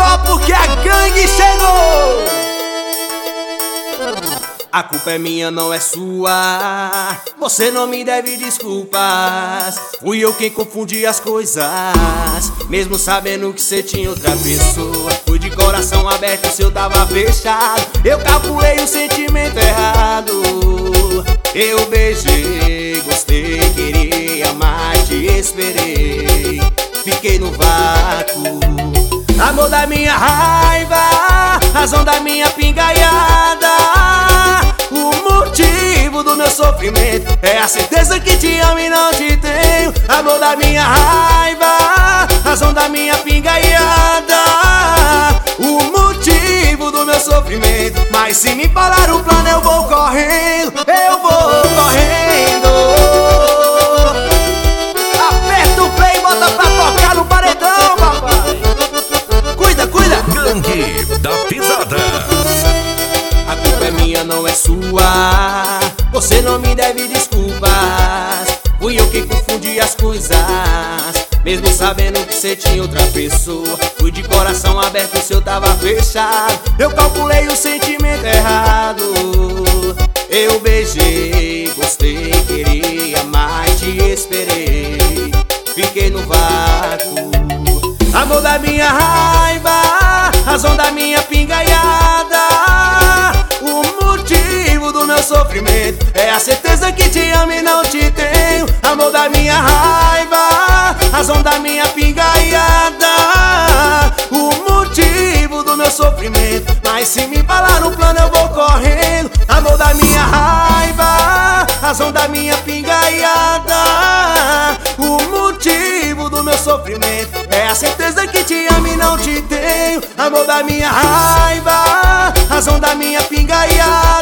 só porque a gangue chegou. A culpa é minha, não é sua. Você não me deve desculpas. Fui eu quem confundi as coisas, mesmo sabendo que você tinha outra pessoa. Fui de coração aberto, o seu tava fechado. Eu calculei o sentimento errado. Eu beijei, gostei, queria, mas te esperei. Fiquei no vácuo. Amor da minha raiva, razão da minha pingaiada. O motivo do meu sofrimento é a certeza que te amo e não te tenho. Amor da minha raiva, razão da minha pingaiada. O motivo do meu sofrimento. Mas se me falar o plano eu vou correndo, eu vou correndo. Aperta o play e bota pra tocar no paredão, papai. Cuida, cuida. Gangue da Pisada. A culpa é minha, não é sua. Você não me deve desculpas. Fui eu quem confundi as coisas, mesmo sabendo que você tinha outra pessoa. Fui de coração aberto, o seu tava fechado. Eu calculei o sentimento errado. Eu beijei, gostei, queria, mas te esperei. Fiquei no vácuo. Amor da minha raiva, razão da minha pingaiada. O motivo do meu sofrimento é a certeza que te amo e não te tenho. Amor da minha raiva, razão da minha pingaiada. O motivo do meu sofrimento. Mas se me falar no plano eu vou correndo. Amor da minha raiva, razão da minha pingaiada. O motivo do meu sofrimento é a certeza que te amo e não te tenho. Amor da minha raiva, razão da minha pingaiada.